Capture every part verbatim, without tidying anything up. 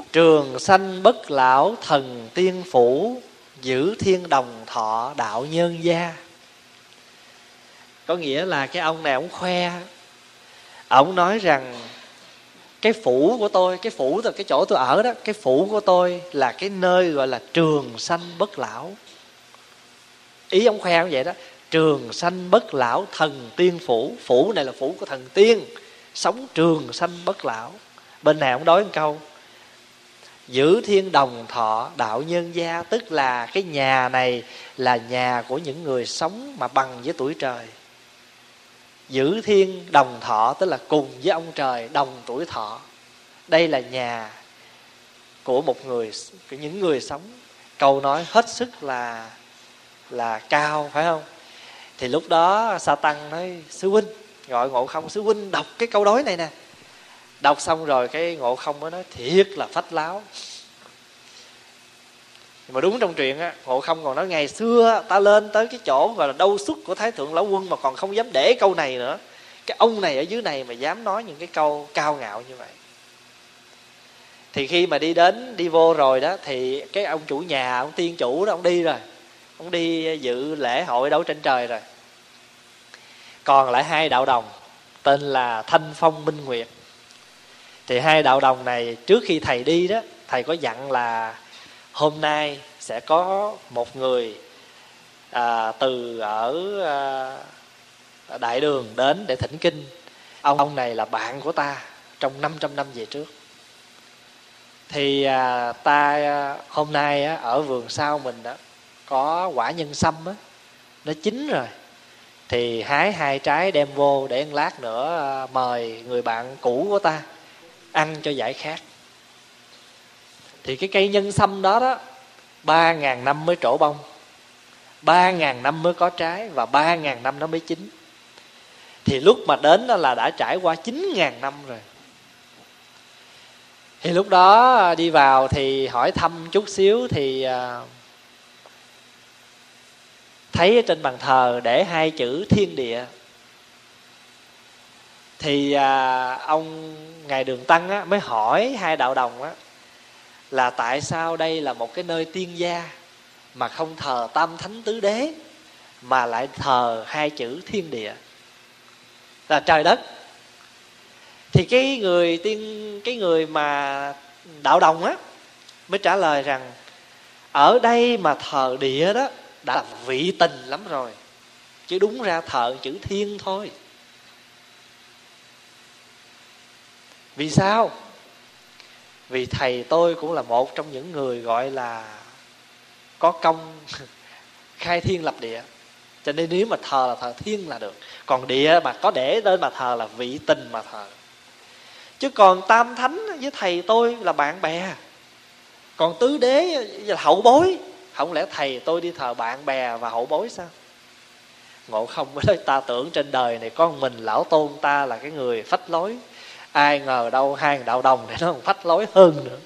Trường sanh bất lão thần tiên phủ, giữ thiên đồng thọ đạo nhân gia. Có nghĩa là cái ông này ông khoe, ông nói rằng cái phủ của tôi, cái phủ là cái chỗ tôi ở đó, cái phủ của tôi là cái nơi gọi là trường sanh bất lão. Ý ông khoe như vậy đó, trường sanh bất lão thần tiên phủ. Phủ này là phủ của thần tiên, sống trường sanh bất lão. Bên này ông nói một câu giữ thiên đồng thọ đạo nhân gia, tức là cái nhà này là nhà của những người sống mà bằng với tuổi trời. Giữ thiên đồng thọ tức là cùng với ông trời, đồng tuổi thọ. Đây là nhà của một người, của những người sống. Câu nói hết sức là là cao, phải không? Thì lúc đó Sa Tăng nói sư huynh, gọi Ngộ Không, sư huynh đọc cái câu đối này nè. Đọc xong rồi cái Ngộ Không mới nói thiệt là phách láo. Mà đúng trong truyện á, Ngộ Không còn nói ngày xưa ta lên tới cái chỗ gọi là đâu xuất của Thái Thượng Lão Quân mà còn không dám để câu này nữa. Cái ông này ở dưới này mà dám nói những cái câu cao ngạo như vậy. Thì khi mà đi đến, đi vô rồi đó, thì cái ông chủ nhà, ông tiên chủ đó, ông đi rồi. Ông đi dự lễ hội đấu trên trời rồi. Còn lại hai đạo đồng tên là Thanh Phong Minh Nguyệt. Thì hai đạo đồng này trước khi thầy đi đó, thầy có dặn là hôm nay sẽ có một người à, từ ở à, Đại Đường đến để thỉnh kinh. Ông, ông này là bạn của ta trong năm trăm năm về trước. Thì à, ta hôm nay á, ở vườn sau mình đó có quả nhân sâm á, nó chín rồi. Thì hái hai trái đem vô để một lát nữa à, mời người bạn cũ của ta ăn cho giải khát. Thì cái cây nhân sâm đó đó, ba ngàn năm mới trổ bông, ba ngàn năm mới có trái, và ba ngàn năm nó mới chín. Thì lúc mà đến đó là đã trải qua chín ngàn năm rồi. Thì lúc đó đi vào thì hỏi thăm chút xíu, thì thấy ở trên bàn thờ để hai chữ thiên địa. Thì ông Ngài Đường Tăng á, mới hỏi hai đạo đồng á, là tại sao đây là một cái nơi tiên gia mà không thờ tam thánh tứ đế, mà lại thờ hai chữ thiên địa là trời đất. Thì cái người tiên cái người mà đạo đồng á mới trả lời rằng ở đây mà thờ địa đó đã là vị tình lắm rồi, chứ đúng ra thờ chữ thiên thôi. Vì sao? Vì thầy tôi cũng là một trong những người gọi là có công khai thiên lập địa, cho nên nếu mà thờ là thờ thiên là được. Còn địa mà có để lên mà thờ là vị tình mà thờ. Chứ còn tam thánh với thầy tôi là bạn bè, còn tứ đế là hậu bối. Không lẽ thầy tôi đi thờ bạn bè và hậu bối sao? Ngộ Không mới nói ta tưởng trên đời này có một mình lão tôn ta là cái người phách lối. Ai ngờ đâu hai đạo đồng này nó còn phách lối hơn nữa.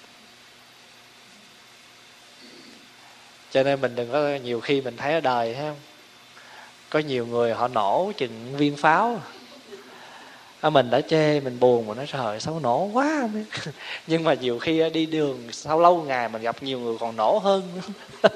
Cho nên mình đừng có, nhiều khi mình thấy ở đời thấy không, có nhiều người họ nổ chừng viên pháo, mình đã chê mình buồn, mà nói trời sao nổ quá. Nhưng mà nhiều khi đi đường sau lâu ngày mình gặp nhiều người còn nổ hơn nữa.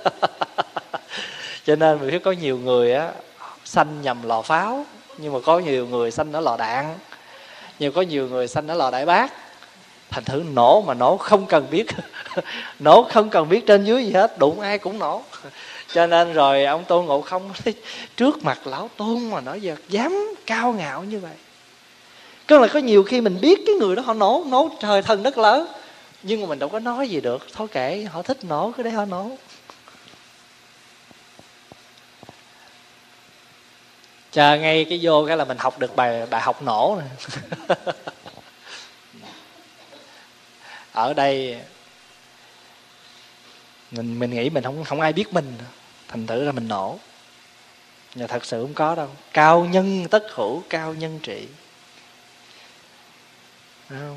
Cho nên mình thấy có nhiều người á sanh nhầm lò pháo, nhưng mà có nhiều người sanh ở lò đạn, nhưng có nhiều người sanh ở lò đại bác. Thành thử nổ mà nổ không cần biết nổ không cần biết trên dưới gì hết, đụng ai cũng nổ. Cho nên rồi ông Tôn Ngộ Không nói, trước mặt lão tôn mà nói giờ dám cao ngạo như vậy. Cứ là có nhiều khi mình biết cái người đó họ nổ, nổ trời thần đất lớn, nhưng mà mình đâu có nói gì được. Thôi kệ, họ thích nổ cứ để họ nổ. Chờ ngay cái vô cái là mình học được bài đại học nổ này. Ở đây mình mình nghĩ mình không không ai biết mình, thành thử ra mình nổ. Nhưng thật sự không có đâu. Cao nhân tất hữu, cao nhân trị. Đúng không?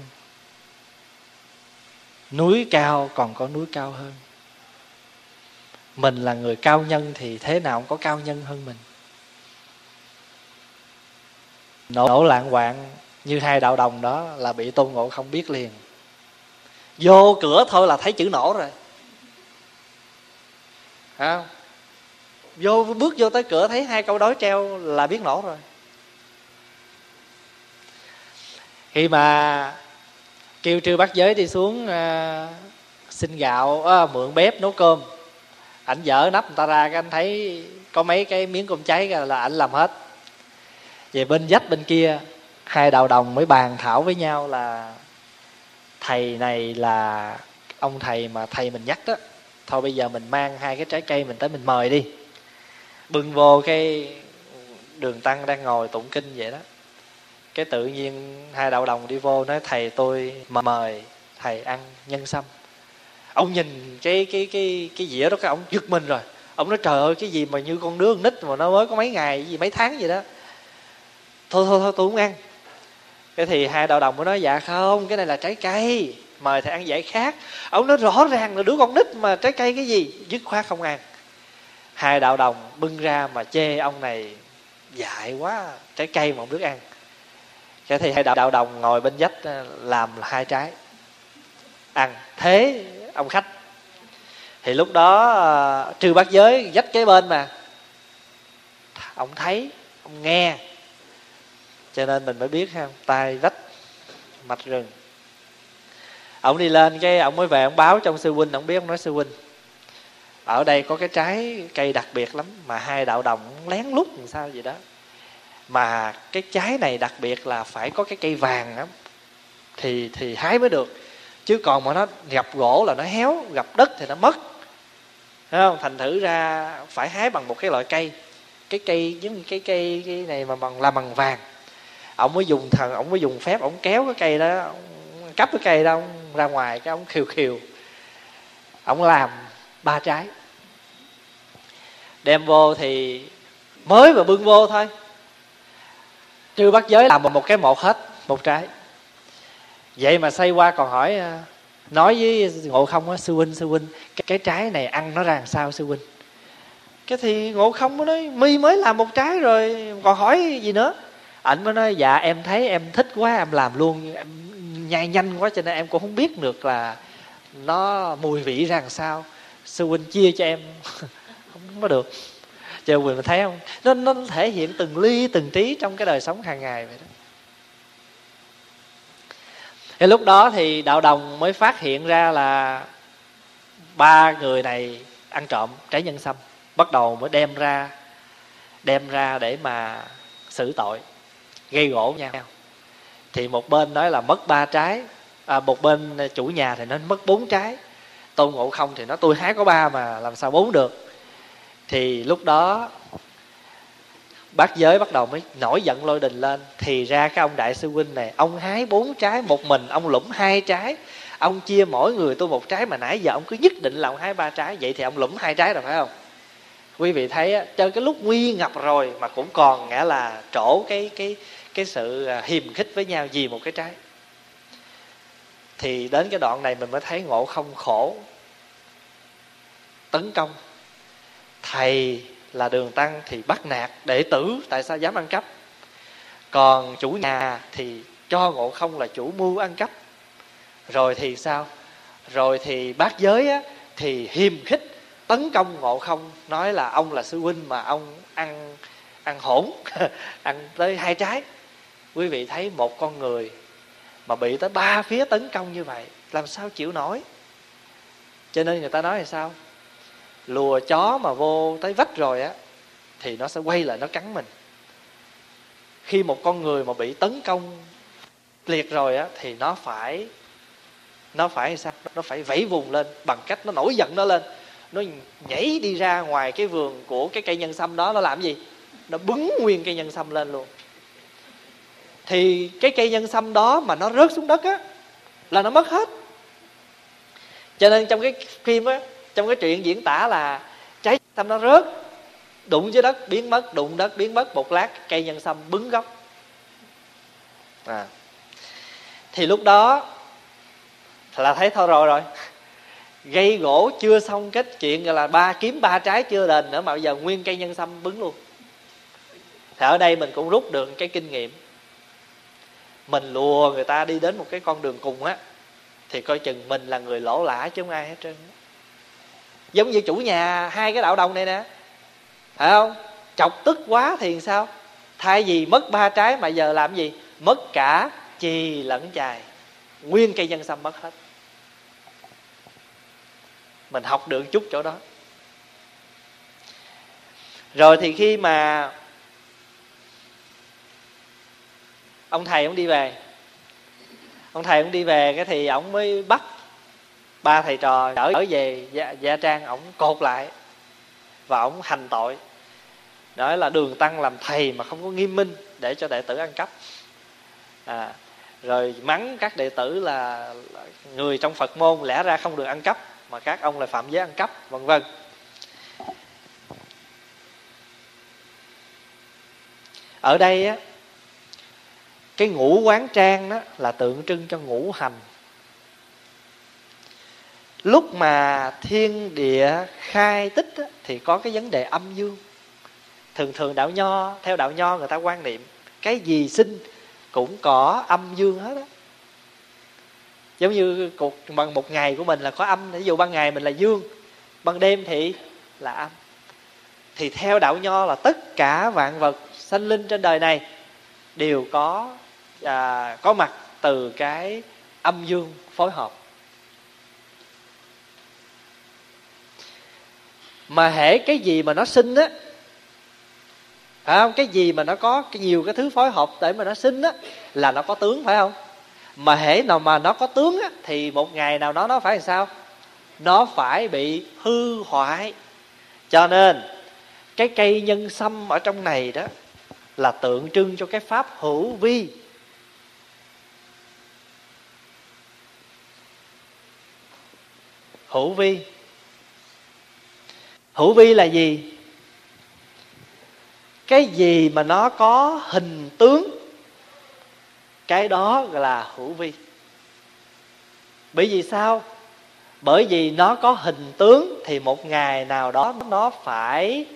Núi cao còn có núi cao hơn. Mình là người cao nhân thì thế nào cũng có cao nhân hơn mình. Nổ lạng quạng như hai đạo đồng đó là bị Tôn Ngộ Không biết liền. Vô cửa thôi là thấy chữ nổ rồi, phải không? Vô bước vô tới cửa thấy hai câu đối treo là biết nổ rồi. Khi mà kêu Trư Bát Giới đi xuống uh, xin gạo, uh, mượn bếp nấu cơm, ảnh dở nắp người ta ra, cái anh thấy có mấy cái miếng cơm cháy là ảnh làm hết. Về bên dách bên kia, hai đạo đồng mới bàn thảo với nhau là thầy này là ông thầy mà thầy mình nhắc đó, thôi bây giờ mình mang hai cái trái cây mình tới mình mời đi. Bưng vô cái Đường Tăng đang ngồi tụng kinh vậy đó, cái tự nhiên hai đạo đồng đi vô nói thầy tôi mà mời thầy ăn nhân sâm. Ông nhìn cái cái cái cái dĩa đó, cái ông giật mình rồi. Ông nói trời ơi, cái gì mà như con đứa con nít mà nó mới có mấy ngày gì mấy tháng gì đó. Thôi thôi thôi tôi không ăn. Cái thì hai đạo đồng mới nói dạ không, cái này là trái cây, mời thầy ăn giải khác. Ông nói rõ ràng là đứa con nít mà trái cây cái gì, dứt khoát không ăn. Hai đạo đồng bưng ra mà chê ông này dại quá, trái cây mà không biết ăn. Cái thì hai đạo đồng ngồi bên vách làm hai trái ăn thế ông khách. Thì lúc đó Trư Bát Giới vách kế bên mà, ông thấy ông nghe, cho nên mình mới biết ha, tai vách mạch rừng. Ông đi lên cái ông mới về ông báo cho ông sư huynh. Ông biết, ông nói sư huynh ở đây có cái trái cây đặc biệt lắm mà hai đạo đồng lén lút làm sao gì đó, mà cái trái này đặc biệt là phải có cái cây vàng lắm thì thì hái mới được, chứ còn mà nó gặp gỗ là nó héo, gặp đất thì nó mất, thấy không? Thành thử ra phải hái bằng một cái loại cây, cái cây giống như cái cây cái này mà bằng làm bằng vàng. Ông mới dùng thần, ông mới dùng phép, ông kéo cái cây đó, ông cắp cái cây đó ông ra ngoài, cái ông khiều khiều, ông làm ba trái đem vô. Thì mới mà bưng vô thôi, Trư Bát Giới làm một cái một hết một trái. Vậy mà xoay qua còn hỏi, nói với Ngộ Không á, sư huynh sư huynh cái, cái trái này ăn nó ra làm sao sư huynh? Cái thì Ngộ Không mới nói mi mới làm một trái rồi còn hỏi gì nữa. Ảnh mới nói dạ em thấy em thích quá em làm luôn, em nhai nhanh quá cho nên em cũng không biết được là nó mùi vị ra làm sao, sư huynh chia cho em. Không có được. Chờ mình thấy không, nó, nó thể hiện từng ly từng tí trong cái đời sống hàng ngày vậy đó. Cái lúc đó thì đạo đồng mới phát hiện ra là ba người này ăn trộm trái nhân sâm, bắt đầu mới đem ra đem ra để mà xử tội, gây gổ nhau. Thì một bên nói là mất ba trái, à, một bên chủ nhà thì nó mất bốn trái. Tôn Ngộ Không thì nó tôi hái có ba mà làm sao bốn được. Thì lúc đó Bát Giới bắt đầu mới nổi giận lôi đình lên. Thì ra cái ông đại sư huynh này, ông hái bốn trái, một mình ông lũng hai trái, ông chia mỗi người tôi một trái, mà nãy giờ ông cứ nhất định là ông hái ba trái, vậy thì ông lũng hai trái rồi phải không? Quý vị thấy á, cho cái lúc nguy ngập rồi mà cũng còn nghĩa là trổ cái cái cái sự hiềm khích với nhau vì một cái trái. Thì đến cái đoạn này mình mới thấy Ngộ Không khổ, tấn công. Thầy là Đường Tăng thì bắt nạt đệ tử, tại sao dám ăn cắp? Còn chủ nhà thì cho Ngộ Không là chủ mưu ăn cắp. Rồi thì sao? Rồi thì Bát Giới á, thì hiềm khích tấn công Ngộ Không, nói là ông là sư huynh mà ông ăn ăn hỗn ăn tới hai trái. Quý vị thấy một con người mà bị tới ba phía tấn công như vậy, làm sao chịu nổi? Cho nên người ta nói là sao? Lùa chó mà vô tới vách rồi á thì nó sẽ quay lại nó cắn mình. Khi một con người mà bị tấn công liệt rồi á thì nó phải nó phải sao? Nó phải vẫy vùng lên bằng cách nó nổi giận nó lên, nó nhảy đi ra ngoài cái vườn của cái cây nhân sâm đó, nó làm gì? Nó bứng nguyên cây nhân sâm lên luôn. Thì cái cây nhân sâm đó mà nó rớt xuống đất á là nó mất hết. Cho nên trong cái phim á, trong cái chuyện diễn tả là trái sâm nó rớt, đụng dưới đất biến mất, đụng đất biến mất, một lát cây nhân sâm bứng gốc. À. Thì lúc đó là thấy thôi rồi rồi gây gỗ chưa xong cái chuyện gọi là ba kiếm ba trái chưa đền nữa, mà bây giờ nguyên cây nhân sâm bứng luôn. Thì ở đây mình cũng rút được cái kinh nghiệm. Mình lùa người ta đi đến một cái con đường cùng á, thì coi chừng mình là người lỗ lã chứ không ai hết trơn. Giống như chủ nhà hai cái đạo đồng này nè, phải không? Chọc tức quá thì sao? Thay vì mất ba trái mà giờ làm gì? Mất cả chì lẫn chài, nguyên cây nhân sâm mất hết. Mình học được chút chỗ đó. Rồi thì khi mà ông thầy ông đi về, ông thầy ông đi về cái thì ông mới bắt ba thầy trò trở về Gia, Gia Trang, ông cột lại và ông hành tội. Nói là Đường Tăng làm thầy mà không có nghiêm minh để cho đệ tử ăn cắp. À, rồi mắng các đệ tử là, là người trong Phật môn lẽ ra không được ăn cắp, mà các ông là phạm giới ăn cắp, vân vân. Ở đây á, cái ngũ quán trang đó là tượng trưng cho ngũ hành. Lúc mà thiên địa khai tích á, thì có cái vấn đề âm dương. Thường thường đạo nho, theo đạo nho người ta quan niệm cái gì sinh cũng có âm dương hết á. Giống như cuộc bằng một ngày của mình là có âm, ví dụ ban ngày mình là dương, ban đêm thì là âm. Thì theo đạo nho là tất cả vạn vật sanh linh trên đời này đều có à, có mặt từ cái âm dương phối hợp. Mà hễ cái gì mà nó sinh á, phải không? Cái gì mà nó có cái nhiều cái thứ phối hợp để mà nó sinh á là nó có tướng, phải không? Mà hễ nào mà nó có tướng á thì một ngày nào đó nó phải làm sao? Nó phải bị hư hoại. Cho nên cái cây nhân sâm ở trong này đó là tượng trưng cho cái pháp hữu vi. Hữu vi. Hữu vi là gì? Cái gì mà nó có hình tướng, cái đó gọi là hữu vi. Bởi vì sao? Bởi vì nó có hình tướng thì một ngày nào đó nó phải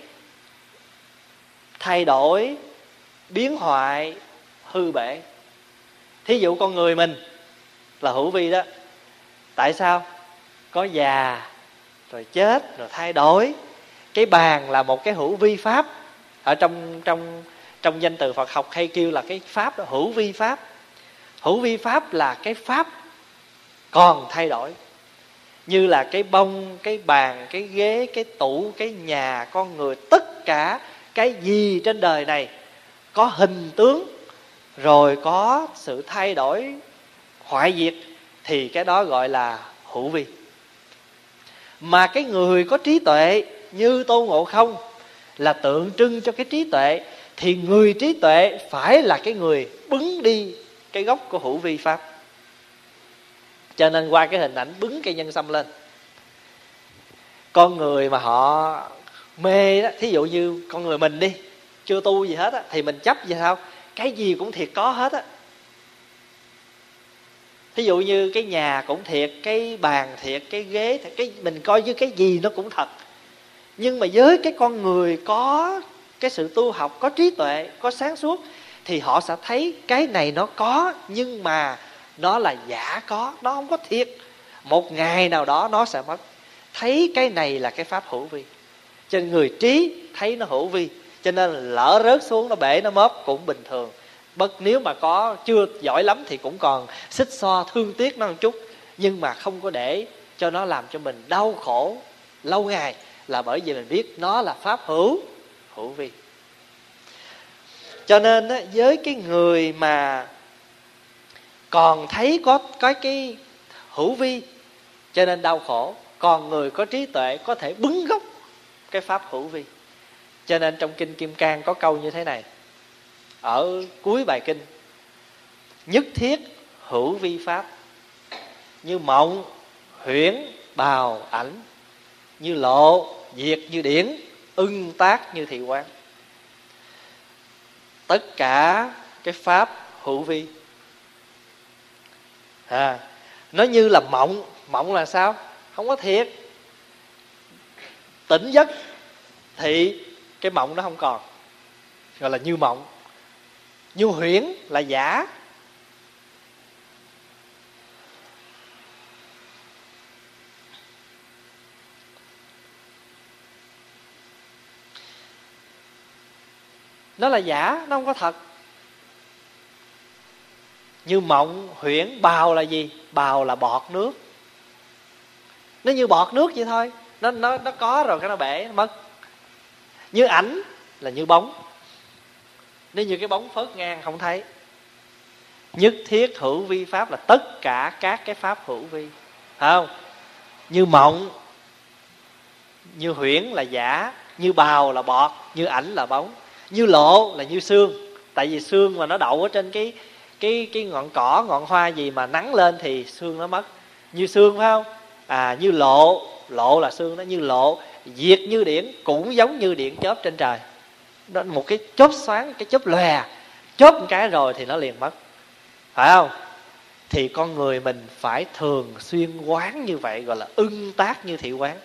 thay đổi, biến hoại, hư bể. Thí dụ con người mình là hữu vi đó. Tại sao? Có già, rồi chết, rồi thay đổi. Cái bàn là một cái hữu vi pháp. Ở trong trong trong danh từ Phật học hay kêu là cái pháp đó, hữu vi pháp. Hữu vi pháp là cái pháp còn thay đổi. Như là cái bông, cái bàn, cái ghế, cái tủ, cái nhà, con người, tất cả cái gì trên đời này có hình tướng, rồi có sự thay đổi, hoại diệt, thì cái đó gọi là hữu vi. Mà cái người có trí tuệ như Tôn Ngộ Không là tượng trưng cho cái trí tuệ, thì người trí tuệ phải là cái người bứng đi cái gốc của hữu vi pháp. Cho nên qua cái hình ảnh bứng cây nhân sâm lên, con người mà họ mê đó, thí dụ như con người mình đi, chưa tu gì hết á, thì mình chấp gì sao? Cái gì cũng thiệt có hết á. Thí dụ như cái nhà cũng thiệt, cái bàn thiệt, cái ghế thiệt, cái mình coi như cái gì nó cũng thật. Nhưng mà với cái con người có cái sự tu học, có trí tuệ, có sáng suốt, thì họ sẽ thấy cái này nó có, nhưng mà nó là giả có, nó không có thiệt. Một ngày nào đó nó sẽ mất. Thấy cái này là cái pháp hữu vi. Cho nên người trí thấy nó hữu vi, cho nên lỡ rớt xuống nó bể nó móp cũng bình thường. Bất nếu mà có chưa giỏi lắm thì cũng còn xích xoa thương tiếc nó một chút, nhưng mà không có để cho nó làm cho mình đau khổ lâu ngày, là bởi vì mình biết nó là pháp hữu hữu vi. Cho nên á, với cái người mà còn thấy có, có cái hữu vi cho nên đau khổ, còn người có trí tuệ có thể bứng gốc cái pháp hữu vi. Cho nên trong Kinh Kim Cang có câu như thế này, ở cuối bài kinh: nhất thiết hữu vi pháp, như mộng huyễn bào ảnh, như lộ diệt như điển, ưng tác như thị quán. Tất cả cái pháp hữu vi à, nó như là mộng. Mộng là sao? Không có thiệt. Tỉnh giấc thì cái mộng nó không còn, gọi là như mộng. Như huyễn là giả. nó là giả, nó không có thật. Như mộng huyễn, bào là gì? Bào là bọt nước, nó như bọt nước vậy thôi. Nó nó nó có rồi cái nó bể nó mất. Như ảnh là như bóng, nếu như cái bóng phớt ngang không thấy. Nhất thiết hữu vi pháp là tất cả các cái pháp hữu vi, phải không? Như mộng, như huyễn là giả, như bào là bọt, như ảnh là bóng, như lộ là như sương. Tại vì sương mà nó đậu ở trên cái cái cái ngọn cỏ, ngọn hoa gì mà nắng lên thì sương nó mất. Như sương phải không? À, như lộ, lộ là sương đó, như lộ, diệt như điển, cũng giống như điện chớp trên trời. Đó, một cái chớp xoáng, cái chớp lòe, chớp một cái rồi thì nó liền mất, phải không? Thì con người mình phải thường xuyên quán như vậy, gọi là ưng tác như thị quán.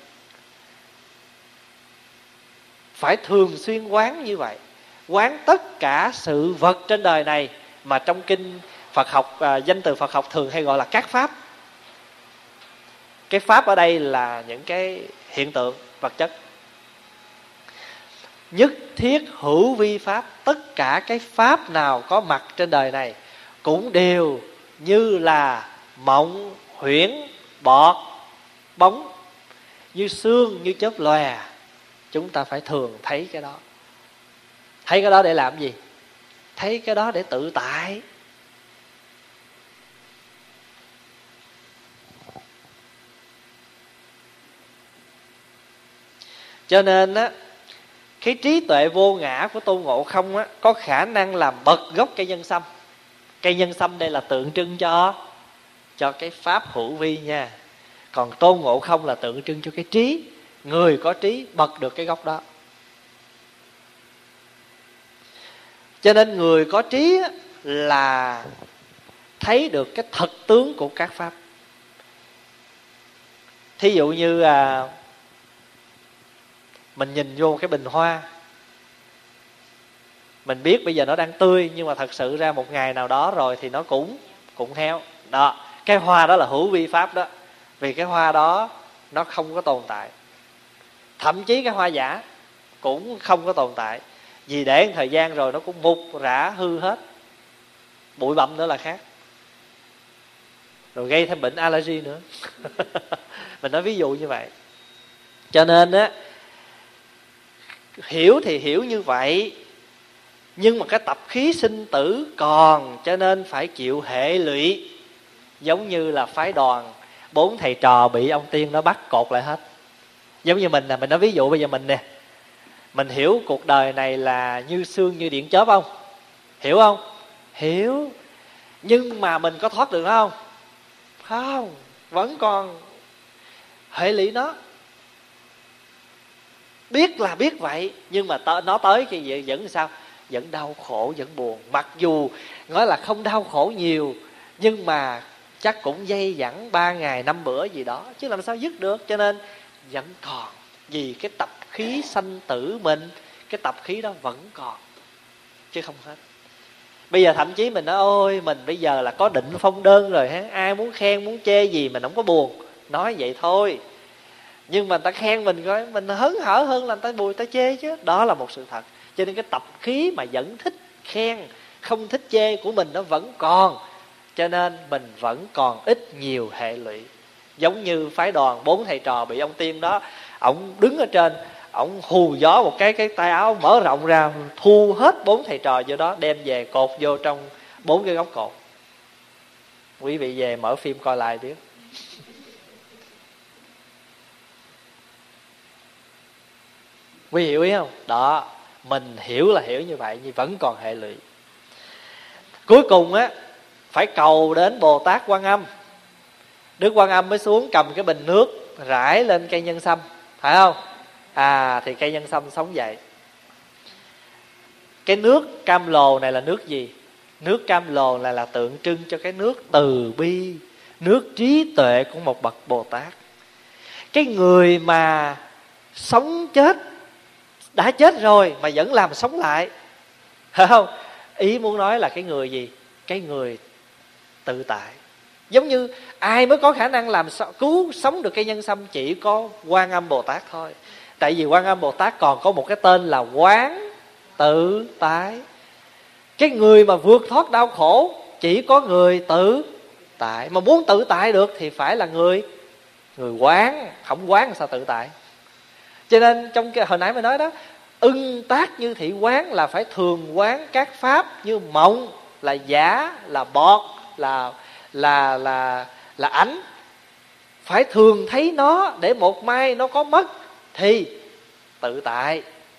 Phải thường xuyên quán như vậy, quán tất cả sự vật trên đời này, mà trong kinh Phật học, à, danh từ Phật học thường hay gọi là các pháp. Cái pháp ở đây là những cái hiện tượng vật chất. Nhất thiết hữu vi pháp, tất cả cái pháp nào có mặt trên đời này cũng đều như là mộng, huyễn, bọt, bóng, như sương, như chớp lòe. Chúng ta phải thường thấy cái đó. Thấy cái đó để làm gì? Thấy cái đó để tự tại. Cho nên á, cái trí tuệ vô ngã của Tôn Ngộ Không á, có khả năng làm bật gốc cây nhân sâm. Cây nhân sâm đây là tượng trưng cho cho cái pháp hữu vi nha. Còn Tôn Ngộ Không là tượng trưng cho cái trí. Người có trí bật được cái gốc đó. Cho nên người có trí á, là thấy được cái thật tướng của các pháp. Thí dụ như à, mình nhìn vô cái bình hoa, mình biết bây giờ nó đang tươi, nhưng mà thật sự ra một ngày nào đó rồi thì nó cũng cũng héo. Đó, cái hoa đó là hữu vi pháp đó. Vì cái hoa đó nó không có tồn tại. Thậm chí cái hoa giả cũng không có tồn tại. Vì để một thời gian rồi nó cũng mục rã hư hết. Bụi bặm nữa là khác, rồi gây thêm bệnh allergy nữa. Mình nói ví dụ như vậy. Cho nên á, hiểu thì hiểu như vậy, nhưng mà cái tập khí sinh tử còn, cho nên phải chịu hệ lụy. Giống như là phái đoàn, bốn thầy trò bị ông tiên nó bắt cột lại hết. Giống như mình nè, mình nói ví dụ bây giờ mình nè, mình hiểu cuộc đời này là như sương như điện chớp không? Hiểu không? Hiểu. Nhưng mà mình có thoát được không? Không, vẫn còn hệ lụy nó. Biết là biết vậy, nhưng mà nó tới cái gì vẫn sao? Vẫn đau khổ, vẫn buồn. Mặc dù nói là không đau khổ nhiều, nhưng mà chắc cũng dây dẳng ba ngày năm bữa gì đó, chứ làm sao dứt được. Cho nên vẫn còn. Vì cái tập khí sanh tử mình, cái tập khí đó vẫn còn, chứ không hết. Bây giờ thậm chí mình nói ôi mình bây giờ là có định phong đơn rồi ha, ai muốn khen muốn chê gì mình không có buồn. Nói vậy thôi, nhưng mà người ta khen mình coi mình hớn hở hơn là người ta bùi người ta chê chứ. Đó là một sự thật. Cho nên cái tập khí mà vẫn thích khen, không thích chê của mình nó vẫn còn. Cho nên mình vẫn còn ít nhiều hệ lụy. Giống như phái đoàn bốn thầy trò bị ông tiên đó, ổng đứng ở trên, ổng hù gió một cái, cái tay áo mở rộng ra, thu hết bốn thầy trò vô đó, đem về cột vô trong bốn cái góc cột. Quý vị về mở phim coi lại biết. Quý hiểu ý không? Đó, mình hiểu là hiểu như vậy, nhưng vẫn còn hệ lụy. Cuối cùng á, phải cầu đến Bồ Tát Quan Âm. Đức Quan Âm mới xuống cầm cái bình nước rải lên cây nhân sâm, phải không? À, thì cây nhân sâm sống dậy. Cái nước cam lồ này là nước gì? Nước cam lồ này là tượng trưng cho cái nước từ bi, nước trí tuệ của một bậc Bồ Tát. Cái người mà sống chết, đã chết rồi mà vẫn làm sống lại, phải không? Ý muốn nói là cái người gì? Cái người tự tại. Giống như ai mới có khả năng làm cứu sống được cây nhân sâm? Chỉ có Quan Âm Bồ Tát thôi. Tại vì Quan Âm Bồ Tát còn có một cái tên là Quán Tự tại. Cái người mà vượt thoát đau khổ chỉ có người tự tại. Mà muốn tự tại được thì phải là người người quán. Không quán làm sao tự tại. Cho nên trong cái hồi nãy mới nói đó, ưng tác như thị quán là phải thường quán các pháp như mộng, là giả, là bọt, là là là là ảnh. Phải thường thấy nó để một mai nó có mất thì tự tại.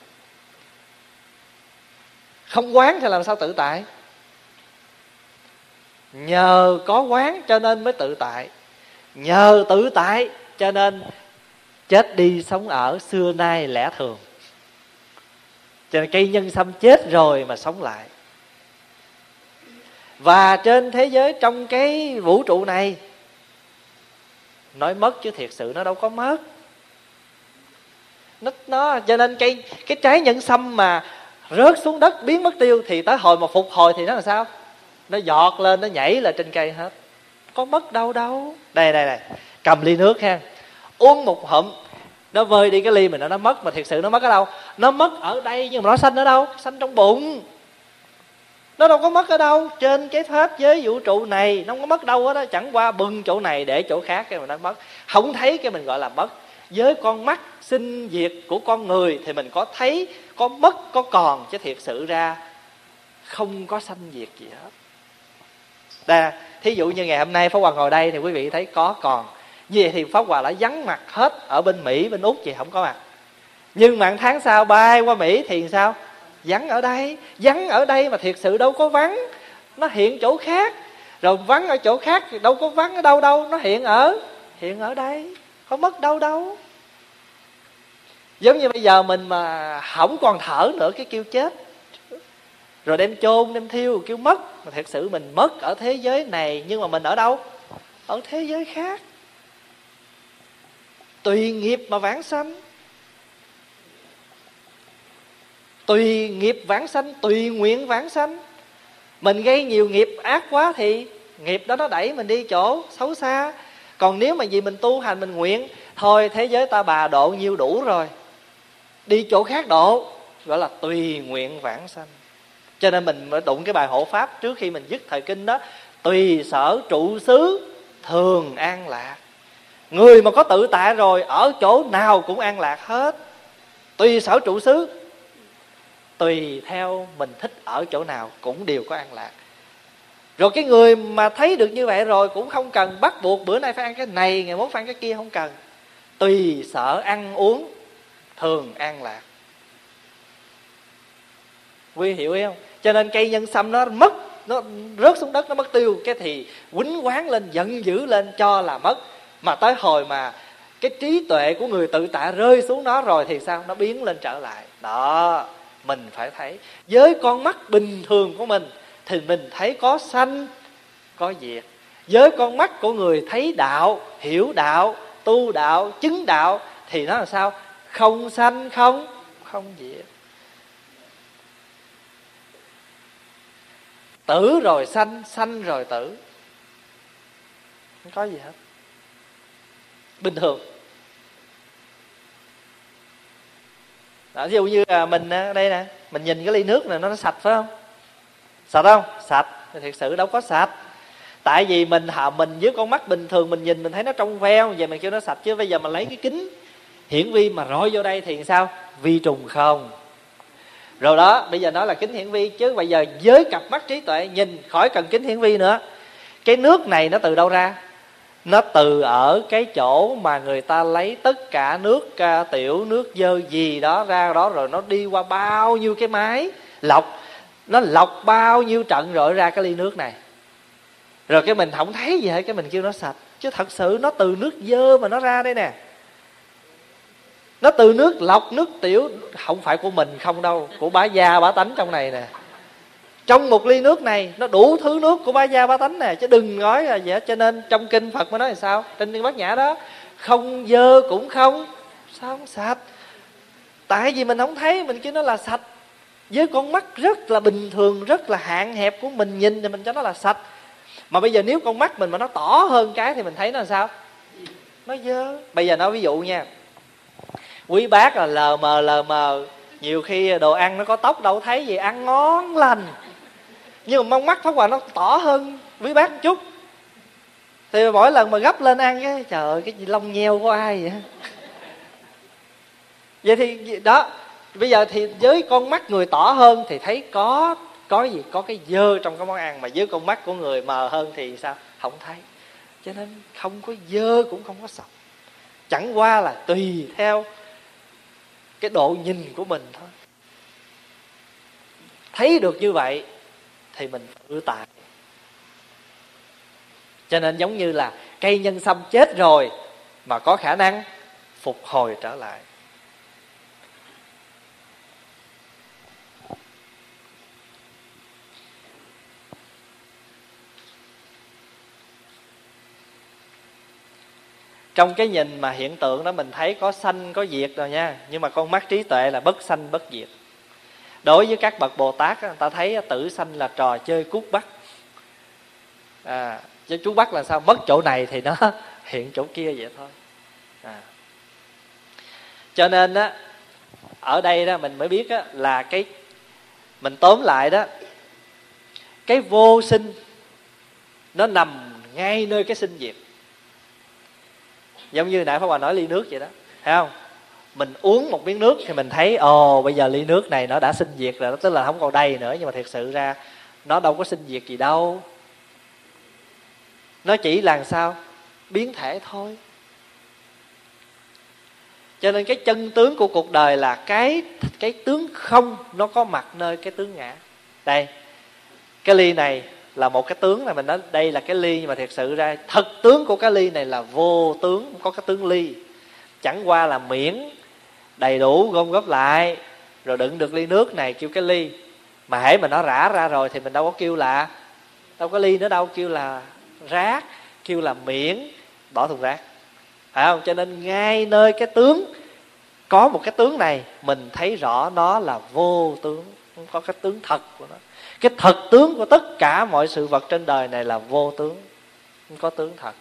Không quán thì làm sao tự tại? Nhờ có quán cho nên mới tự tại. Nhờ tự tại cho nên chết đi sống ở xưa nay lẽ thường. Cho nên cây nhân sâm chết rồi mà sống lại. Và trên thế giới, trong cái vũ trụ này, nói mất chứ thiệt sự nó đâu có mất. Nó, nó cho nên cây cái trái nhân sâm mà rớt xuống đất biến mất tiêu, thì tới hồi mà phục hồi thì nó làm sao? Nó giọt lên, nó nhảy lên trên cây hết. Có mất đâu đâu. Đây đây đây, cầm ly nước ha, uống một hụm, nó vơi đi cái ly mình, nó nó mất. Mà thiệt sự nó mất ở đâu? Nó mất ở đây, nhưng mà nó sanh ở đâu? Sanh trong bụng. Nó đâu có mất ở đâu. Trên cái pháp giới vũ trụ này nó không có mất đâu hết đó. Chẳng qua bưng chỗ này để chỗ khác cái mà nó mất. Không thấy cái mình gọi là mất. Với con mắt sinh diệt của con người thì mình có thấy, có mất, có còn, chứ thiệt sự ra không có sanh diệt gì hết. Đà, thí dụ như ngày hôm nay Pháp Hòa ngồi đây thì quý vị thấy có còn. Như vậy thì Pháp Hòa đã vắng mặt hết. Ở bên Mỹ, bên Úc thì không có mặt. Nhưng mà tháng sau bay qua Mỹ thì sao? Vắng ở đây. Vắng ở đây mà thiệt sự đâu có vắng. Nó hiện chỗ khác. Rồi vắng ở chỗ khác thì đâu có vắng ở đâu đâu. Nó hiện ở Hiện ở đây. Không mất đâu đâu. Giống như bây giờ mình mà không còn thở nữa cái kêu chết, rồi đem chôn, đem thiêu kêu mất. Mà thật sự mình mất ở thế giới này, nhưng mà mình ở đâu? Ở thế giới khác. Tùy nghiệp mà vãng sanh. Tùy nghiệp vãng sanh, tùy nguyện vãng sanh. Mình gây nhiều nghiệp ác quá thì nghiệp đó nó đẩy mình đi chỗ xấu xa. Còn nếu mà vì mình tu hành, mình nguyện thôi thế giới ta bà độ nhiêu đủ rồi, đi chỗ khác độ, gọi là tùy nguyện vãng sanh. Cho nên mình mới đụng cái bài hộ pháp trước khi mình dứt thời kinh đó: tùy sở trụ xứ thường an lạc. Người mà có tự tại rồi ở chỗ nào cũng an lạc hết. Tùy sở trụ xứ, tùy theo mình thích ở chỗ nào cũng đều có an lạc. Rồi cái người mà thấy được như vậy rồi cũng không cần bắt buộc bữa nay phải ăn cái này, ngày mốt phải ăn cái kia, không cần. Tùy sở ăn uống thường an lạc. Quý hiểu không? Cho nên cây nhân sâm nó mất, nó rớt xuống đất, nó mất tiêu, cái thì quýnh quán lên, giận dữ lên cho là mất. Mà tới hồi mà cái trí tuệ của người tự tại rơi xuống nó rồi thì sao? Nó biến lên trở lại. Đó, mình phải thấy. Với con mắt bình thường của mình thì mình thấy có sanh, có diệt. Với con mắt của người thấy đạo, hiểu đạo, tu đạo, chứng đạo thì nó là sao? Không sanh, không không diệt. Tử rồi sanh, sanh rồi tử. Không có gì hết. Bình thường. Đó, ví dụ như là mình đây nè, mình nhìn cái ly nước này nó sạch phải không? Sạch không? Sạch. Thì thiệt sự đâu có sạch. Tại vì mình mình với con mắt bình thường mình nhìn mình thấy nó trong veo, vậy mình kêu nó sạch. Chứ bây giờ mình lấy cái kính hiển vi mà rọi vô đây thì sao? Vi trùng không. Rồi đó, bây giờ nói là kính hiển vi. Chứ bây giờ với cặp mắt trí tuệ nhìn khỏi cần kính hiển vi nữa. Cái nước này nó từ đâu ra? Nó từ ở cái chỗ mà người ta lấy tất cả nước ca, tiểu, nước dơ gì đó ra đó, rồi nó đi qua bao nhiêu cái máy lọc. Nó lọc bao nhiêu trận rồi ra cái ly nước này. Rồi cái mình không thấy gì hết, cái mình kêu nó sạch. Chứ thật sự nó từ nước dơ mà nó ra đây nè. Nó từ nước lọc, nước tiểu. Không phải của mình không đâu, của bá gia bá tánh trong này nè. Trong một ly nước này nó đủ thứ nước của bá gia bá tánh nè. Chứ đừng nói là vậy. Cho nên trong kinh Phật mới nói là sao? Trên kinh Bát Nhã đó, không dơ cũng không sao không sạch. Tại vì mình không thấy, mình kêu nó là sạch. Với con mắt rất là bình thường, rất là hạn hẹp của mình nhìn thì mình cho nó là sạch. Mà bây giờ nếu con mắt mình mà nó tỏ hơn cái thì mình thấy nó là sao? Nó dơ. Bây giờ nói ví dụ nha, quý bác là lờ mờ lờ mờ Nhiều khi đồ ăn nó có tóc đâu thấy gì, ăn ngon lành, nhưng mà mong mắt Pháp Hòa nó tỏ hơn với bác một chút. Thì mỗi lần mà gấp lên ăn cái trời ơi, cái gì lông nheo của ai vậy? Vậy thì đó, bây giờ thì với con mắt người tỏ hơn thì thấy có có gì, có cái dơ trong cái món ăn, mà với con mắt của người mờ hơn thì sao? Không thấy. Cho nên không có dơ cũng không có sọc. Chẳng qua là tùy theo cái độ nhìn của mình thôi. Thấy được như vậy thì mình tự tại. Cho nên giống như là cây nhân sâm chết rồi mà có khả năng phục hồi trở lại. Trong cái nhìn mà hiện tượng đó mình thấy có sanh có diệt rồi nha, nhưng mà con mắt trí tuệ là bất sanh bất diệt. Đối với các bậc Bồ Tát, người ta thấy tử sanh là trò chơi cút bắt. À, chứ chú bắt là sao? Mất chỗ này thì nó hiện chỗ kia vậy thôi. À. Cho nên á, ở đây đó mình mới biết á, là cái mình tóm lại đó, cái vô sinh nó nằm ngay nơi cái sinh diệt. Giống như nãy Pháp Hòa nói ly nước vậy đó, thấy không? Mình uống một miếng nước thì mình thấy ồ bây giờ ly nước này nó đã sinh diệt rồi, tức là không còn đầy nữa. Nhưng mà thiệt sự ra nó đâu có sinh diệt gì đâu, nó chỉ là sao? Biến thể thôi. Cho nên cái chân tướng của cuộc đời là cái cái tướng không nó có mặt nơi cái tướng ngã. Đây, cái ly này là một cái tướng, là mình nói đây là cái ly, nhưng mà thiệt sự ra thực tướng của cái ly này là vô tướng, không có cái tướng ly. Chẳng qua là miễn đầy đủ gom góp lại rồi đựng được ly nước này kêu cái ly. Mà hễ mà nó rã ra rồi thì mình đâu có kêu là đâu có ly nữa đâu, kêu là rác, kêu là miễn, bỏ thùng rác, phải không? Cho nên ngay nơi cái tướng có một cái tướng này, mình thấy rõ nó là vô tướng, không có cái tướng thật của nó. Cái thật tướng của tất cả mọi sự vật trên đời này là vô tướng, không có tướng thật.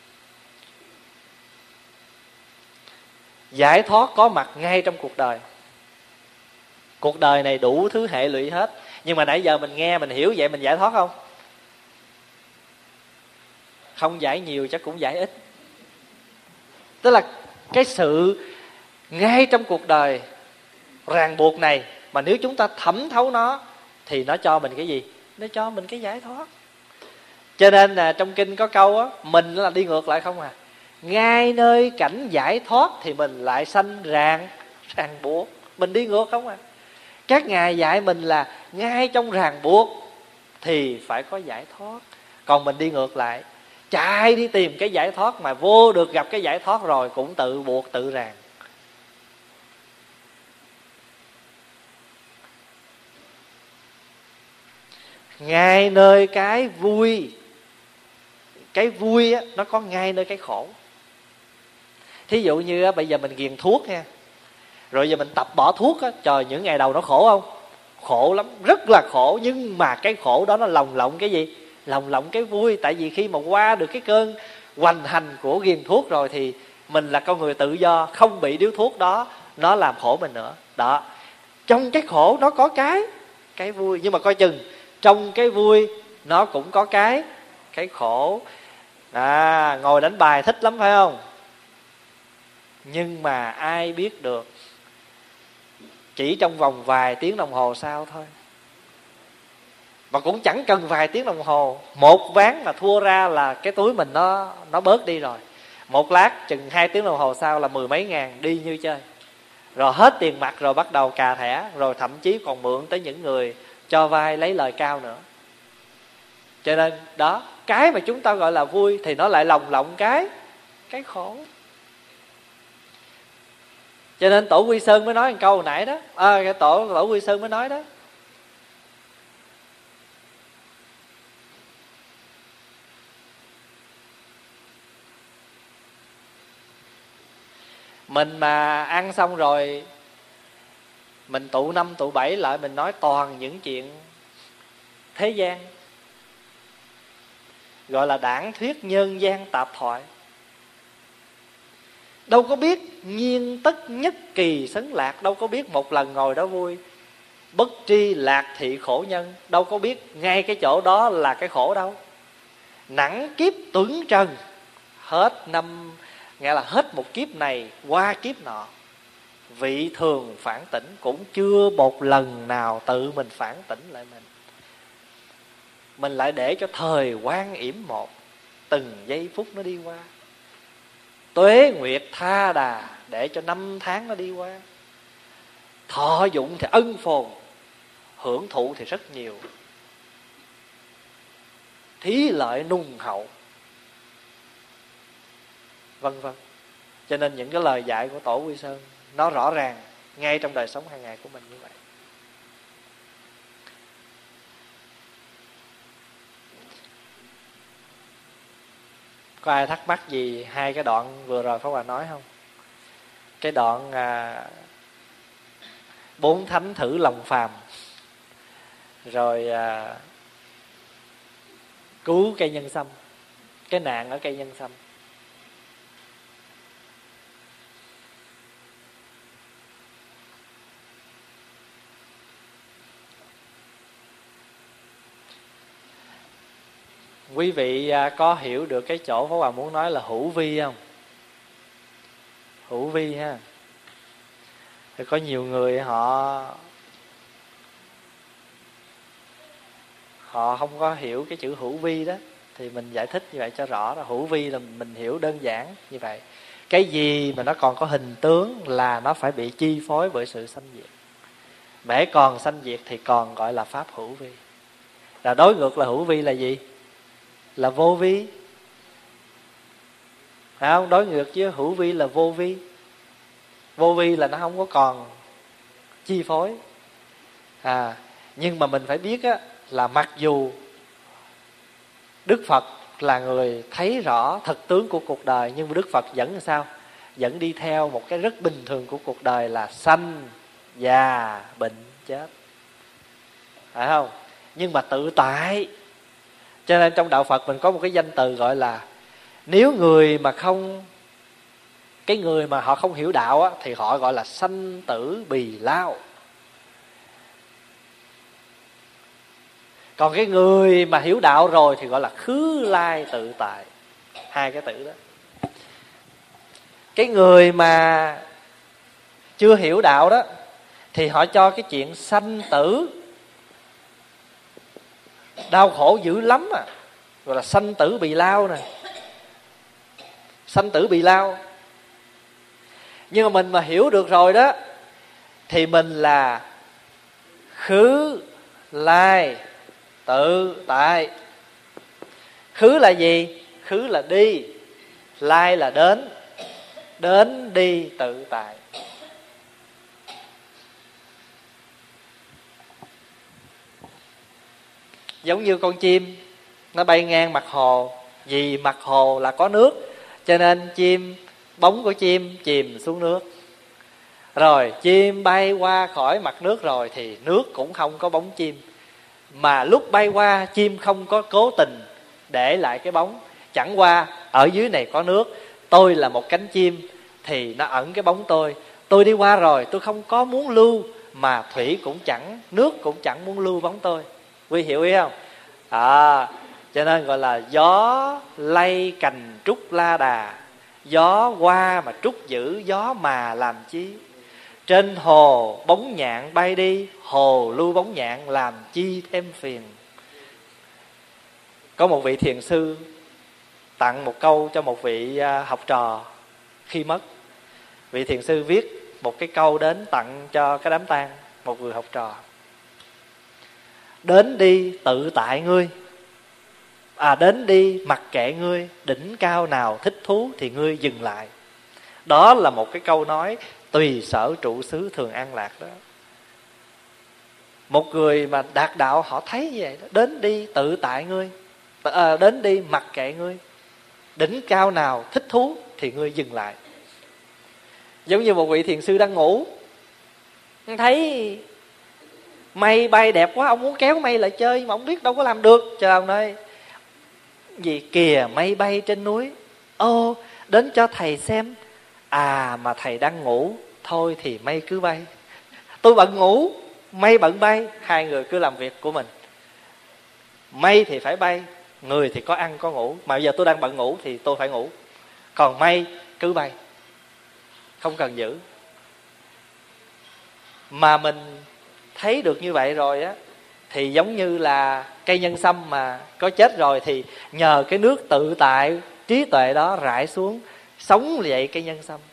Giải thoát có mặt ngay trong cuộc đời. Cuộc đời này đủ thứ hệ lụy hết, nhưng mà nãy giờ mình nghe mình hiểu vậy, mình giải thoát không? Không giải nhiều chắc cũng giải ít. Tức là cái sự ngay trong cuộc đời ràng buộc này, mà nếu chúng ta thẩm thấu nó thì nó cho mình cái gì? Nó cho mình cái giải thoát. Cho nên là trong kinh có câu á, mình là đi ngược lại không à. Ngay nơi cảnh giải thoát thì mình lại sanh ràng ràng buộc, mình đi ngược không à. Các ngài dạy mình là ngay trong ràng buộc thì phải có giải thoát, còn mình đi ngược lại, chạy đi tìm cái giải thoát mà vô được gặp cái giải thoát rồi cũng tự buộc tự ràng. Ngay nơi cái vui, cái vui á, nó có ngay nơi cái khổ. Thí dụ như á, bây giờ mình ghiền thuốc nha, rồi giờ mình tập bỏ thuốc á, trời những ngày đầu nó khổ không? Khổ lắm, rất là khổ. Nhưng mà cái khổ đó nó lồng lộng cái gì? Lồng lộng cái vui. Tại vì khi mà qua được cái cơn hoành hành của ghiền thuốc rồi thì mình là con người tự do, không bị điếu thuốc đó nó làm khổ mình nữa. Đó, trong cái khổ nó có cái cái vui, nhưng mà coi chừng trong cái vui nó cũng có cái cái khổ. À, ngồi đánh bài thích lắm phải không? Nhưng mà ai biết được chỉ trong vòng vài tiếng đồng hồ sau thôi. Mà cũng chẳng cần vài tiếng đồng hồ, một ván mà thua ra là cái túi mình nó nó bớt đi rồi. Một lát chừng hai tiếng đồng hồ sau là mười mấy ngàn đi như chơi. Rồi hết tiền mặt rồi bắt đầu cà thẻ, rồi thậm chí còn mượn tới những người cho vay lấy lời cao nữa. Cho nên đó, cái mà chúng ta gọi là vui thì nó lại lồng lộng cái cái khổ. Cho nên Tổ Quy Sơn mới nói một câu hồi nãy đó, à, cái tổ Tổ Quy Sơn mới nói đó, mình mà ăn xong rồi mình tụ năm tụ bảy lại mình nói toàn những chuyện thế gian, gọi là đảng thuyết nhân gian tạp thoại. đâu có biết nhiên tất nhất kỳ sấn lạc, đâu có biết một lần ngồi đó vui. Bất tri lạc thị khổ nhân, đâu có biết ngay cái chỗ đó là cái khổ đâu. Nẵng kiếp tuấn trần, hết năm, nghĩa là hết một kiếp này qua kiếp nọ. Vị thường phản tỉnh, cũng chưa một lần nào tự mình phản tỉnh lại mình. Mình lại để cho thời quan yểm một, từng giây phút nó đi qua. Tuế nguyệt tha đà, để cho năm tháng nó đi qua. Thọ dụng thì ân phồn, hưởng thụ thì rất nhiều, thí lợi nùng hậu, vân vân. Cho nên những cái lời dạy của Tổ Quy Sơn nó rõ ràng ngay trong đời sống hàng ngày của mình như vậy. Có ai thắc mắc gì hai cái đoạn vừa rồi Pháp Hòa nói không? Cái đoạn à, bốn thánh thử lòng phàm, rồi à, cứu cây nhân sâm, cái nạn ở cây nhân sâm. Quý vị có hiểu được cái chỗ Pháp Hòa muốn nói là hữu vi không? Hữu vi ha. Thì có nhiều người họ họ không có hiểu cái chữ hữu vi đó, thì mình giải thích như vậy cho rõ. Là hữu vi là mình hiểu đơn giản như vậy. Cái gì mà nó còn có hình tướng là nó phải bị chi phối bởi sự sanh diệt. Bể còn sanh diệt thì còn gọi là pháp hữu vi. Là đối ngược là hữu vi là gì? Là vô vi. Phải không? Đối ngược với hữu vi là vô vi. Vô vi là nó không có còn chi phối. À, nhưng mà mình phải biết á, là mặc dù Đức Phật là người thấy rõ thực tướng của cuộc đời, nhưng mà Đức Phật vẫn làm sao? Vẫn đi theo một cái rất bình thường của cuộc đời là sanh, già, bệnh, chết. Phải không? Nhưng mà tự tại. Cho nên trong đạo Phật mình có một cái danh từ gọi là, nếu người mà không, cái người mà họ không hiểu đạo á, thì họ gọi là sanh tử bì lao. Còn cái người mà hiểu đạo rồi thì gọi là khứ lai tự tại. Hai cái từ đó. Cái người mà chưa hiểu đạo đó thì họ cho cái chuyện sanh tử đau khổ dữ lắm à, gọi là sanh tử bì lao nè. Sanh tử bì lao. Nhưng mà mình mà hiểu được rồi đó thì mình là khứ lai tự tại. Khứ là gì? Khứ là đi, lai là đến. Đến đi tự tại. Giống như con chim nó bay ngang mặt hồ, vì mặt hồ là có nước cho nên chim, bóng của chim chìm xuống nước. Rồi chim bay qua khỏi mặt nước rồi thì nước cũng không có bóng chim. Mà lúc bay qua chim không có cố tình để lại cái bóng. Chẳng qua ở dưới này có nước, tôi là một cánh chim thì nó ẩn cái bóng tôi. Tôi đi qua rồi tôi không có muốn lưu, mà thủy cũng chẳng, nước cũng chẳng muốn lưu bóng tôi. Quý hiểu ý không? À, cho nên gọi là gió lay cành trúc la đà, gió qua mà trúc giữ, gió mà làm chi. Trên hồ bóng nhạn bay đi, hồ lưu bóng nhạn làm chi thêm phiền. Có một vị thiền sư tặng một câu cho một vị học trò khi mất. Vị thiền sư viết một cái câu đến tặng cho cái đám tang một người học trò. Đến đi tự tại ngươi, à đến đi mặc kệ ngươi, đỉnh cao nào thích thú thì ngươi dừng lại. Đó là một cái câu nói tùy sở trụ xứ thường an lạc đó. Một người mà đạt đạo họ thấy như vậy đó. Đến đi tự tại ngươi, à, đến đi mặc kệ ngươi, đỉnh cao nào thích thú thì ngươi dừng lại. Giống như một vị thiền sư đang ngủ, thấy mây bay đẹp quá, ông muốn kéo mây lại chơi mà ông biết đâu có làm được. Trời, ông nói gì kìa, mây bay trên núi, ô đến cho thầy xem À mà thầy đang ngủ, thôi thì mây cứ bay. Tôi bận ngủ, mây bận bay, hai người cứ làm việc của mình. Mây thì phải bay, người thì có ăn có ngủ. Mà bây giờ tôi đang bận ngủ thì tôi phải ngủ, còn mây cứ bay, không cần giữ. Mà mình thấy được như vậy rồi á, thì giống như là cây nhân sâm mà có chết rồi, thì nhờ cái nước tự tại trí tuệ đó rải xuống, sống dậy cây nhân sâm.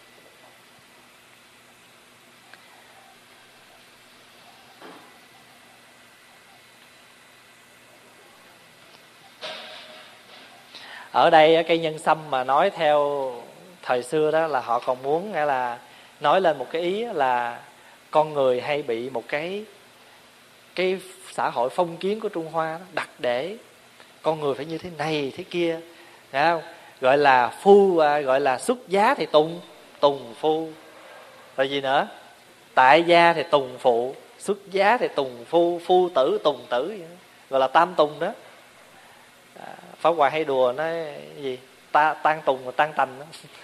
Ở đây cây nhân sâm mà nói theo thời xưa đó là họ còn muốn nghĩa là nói lên một cái ý là con người hay bị một cái cái xã hội phong kiến của Trung Hoa đó, đặt để con người phải như thế này thế kia, thấy không? Gọi là phu, gọi là xuất giá thì tùng tùng phu, rồi gì nữa, tại gia thì tùng phụ, xuất giá thì tùng phu, phu tử tùng tử, gọi là tam tùng đó. Pháp Hòa hay đùa nói gì ta tan tùng và tan tành đó.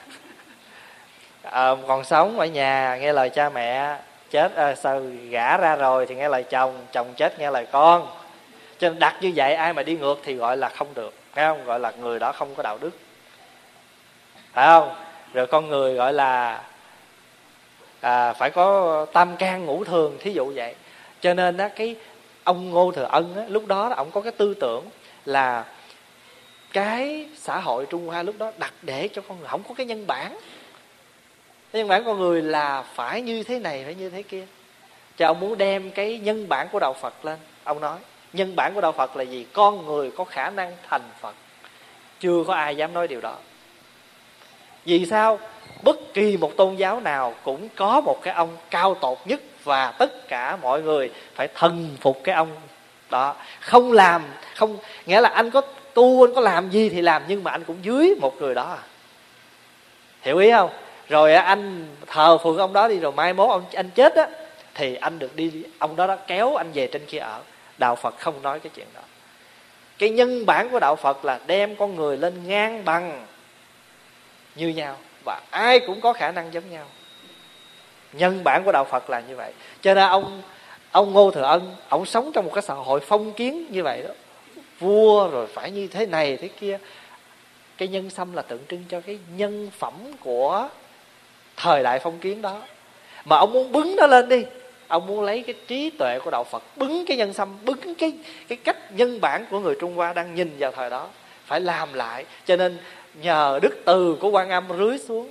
À, còn sống ở nhà nghe lời cha mẹ, chết à, sao gả ra rồi thì nghe lời chồng, chồng chết nghe lời con. Cho nên đặt như vậy ai mà đi ngược thì gọi là không được, phải không? Gọi là người đó không có đạo đức, phải không? Rồi con người gọi là à, phải có tam can ngũ thường, thí dụ vậy. Cho nên đó, cái ông Ngô Thừa Ân á, lúc đó ông có cái tư tưởng là cái xã hội Trung Hoa lúc đó đặt để cho con người không có cái nhân bản. Cái nhân bản con người là phải như thế này, phải như thế kia. Cho ông muốn đem cái nhân bản của đạo Phật lên. Ông nói nhân bản của đạo Phật là gì? Con người có khả năng thành Phật. Chưa có ai dám nói điều đó. Vì sao? Bất kỳ một tôn giáo nào cũng có một cái ông cao tột nhất, và tất cả mọi người phải thần phục cái ông đó. Không làm, không nghĩa là anh có tu, anh có làm gì thì làm, nhưng mà anh cũng dưới một người đó à. Hiểu ý không? Rồi anh thờ phượng ông đó đi, rồi mai mốt ông anh chết á thì anh được đi ông đó đó kéo anh về trên kia ở. Đạo Phật không nói cái chuyện đó. Cái nhân bản của đạo Phật là đem con người lên ngang bằng như nhau, và ai cũng có khả năng giống nhau. Nhân bản của đạo Phật là như vậy. Cho nên ông ông Ngô Thừa Ân, ông sống trong một cái xã hội phong kiến như vậy đó. Vua rồi phải như thế này thế kia. Cái nhân sâm là tượng trưng cho cái nhân phẩm của thời đại phong kiến đó. Mà ông muốn bứng nó lên đi, ông muốn lấy cái trí tuệ của đạo Phật bứng cái nhân sâm, bứng cái cái cách nhân bản của người Trung Hoa đang nhìn vào thời đó, phải làm lại. Cho nên nhờ đức từ của Quan Âm rưới xuống.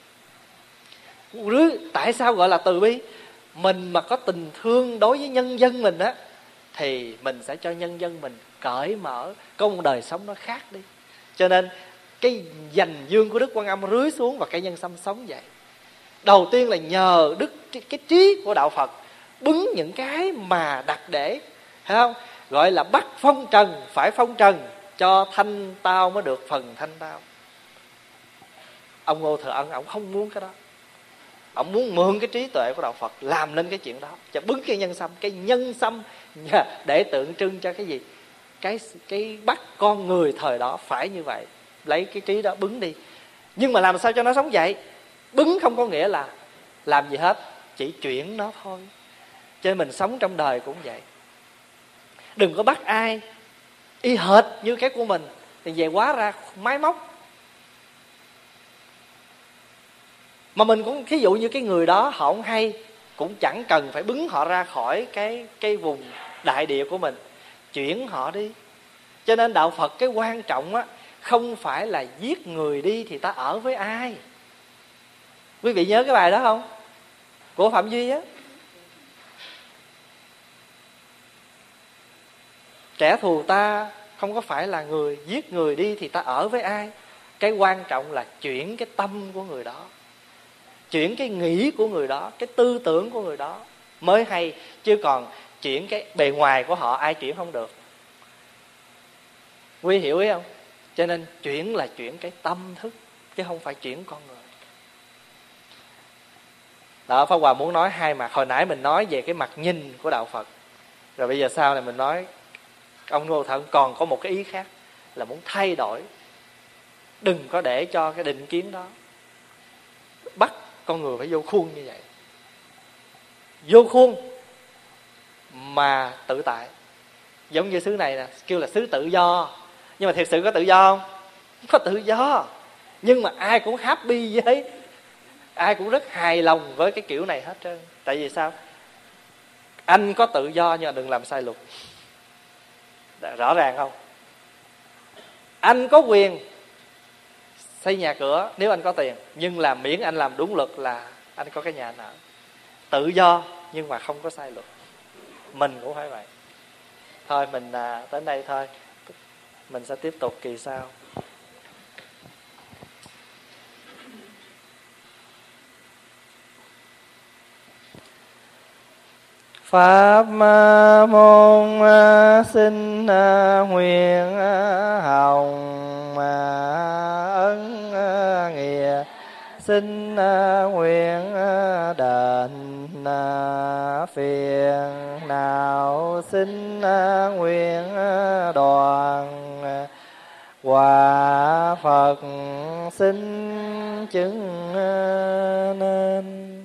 Rưới, tại sao gọi là từ bi? Mình mà có tình thương đối với nhân dân mình á, thì mình sẽ cho nhân dân mình cởi mở, có một đời sống nó khác đi. Cho nên cái dành dương của Đức Quan Âm rưới xuống và cây nhân sâm sống vậy. Đầu tiên là nhờ đức cái trí của đạo Phật bứng những cái mà đặt để, thấy không? Gọi là bắt phong trần, phải phong trần cho thanh tao mới được phần thanh tao. Ông Ngô Thừa Ân ông không muốn cái đó. Ông muốn mượn cái trí tuệ của đạo Phật làm nên cái chuyện đó, cho bứng cái nhân sâm. Cái nhân sâm để tượng trưng cho cái gì? Cái cái bắt con người thời đó phải như vậy. Lấy cái trí đó bứng đi. Nhưng mà làm sao cho nó sống vậy? Bứng không có nghĩa là làm gì hết, chỉ chuyển nó thôi. Cho nên mình sống trong đời cũng vậy. Đừng có bắt ai y hệt như cái của mình thì về quá ra máy móc. Mà mình cũng ví dụ như cái người đó họ không hay, cũng chẳng cần phải bứng họ ra khỏi cái cái vùng đại địa của mình, chuyển họ đi. Cho nên đạo Phật cái quan trọng á không phải là giết người đi thì ta ở với ai. Quý vị nhớ cái bài đó không? Của Phạm Duy á. Kẻ thù ta không có phải là người, giết người đi thì ta ở với ai. Cái quan trọng là chuyển cái tâm của người đó, chuyển cái nghĩ của người đó, cái tư tưởng của người đó mới hay. Chứ còn chuyển cái bề ngoài của họ ai chuyển không được. Quý hiểu ý không? Cho nên chuyển là chuyển cái tâm thức, chứ không phải chuyển con người. Đó, Pháp Hòa muốn nói hai mặt. Hồi nãy mình nói về cái mặt nhìn của đạo Phật, rồi bây giờ sau này mình nói ông Ngô Thừa Ân còn có một cái ý khác, là muốn thay đổi. Đừng có để cho cái định kiến đó bắt con người phải vô khuôn như vậy, vô khuôn mà tự tại. Giống như xứ này nè, kêu là xứ tự do, nhưng mà thiệt sự có tự do không? Không có tự do. Nhưng mà ai cũng happy với, ai cũng rất hài lòng với cái kiểu này hết trơn. Tại vì sao? Anh có tự do nhưng mà đừng làm sai luật. Rõ ràng không? Anh có quyền xây nhà cửa nếu anh có tiền, nhưng là miễn anh làm đúng luật là anh có cái nhà anh ở. Tự do nhưng mà không có sai luật. Mình cũng phải vậy. Thôi mình à, tới đây thôi. Mình sẽ tiếp tục kỳ sau. Pháp môn xin nguyện hồng ân nghĩa, xin nguyện đền phiền nào, xin nguyện đoàn quả Phật xin chứng nên.